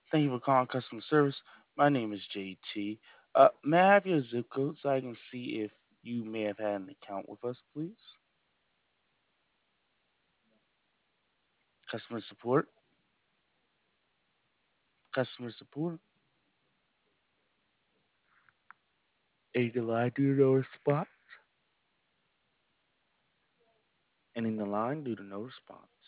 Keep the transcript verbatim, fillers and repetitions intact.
Thank you for calling customer service. My name is J T. Uh, may I have your zip code so I can see if you may have had an account with us, please? Customer support, customer support. Any line due to no response? Ending the line due to no response.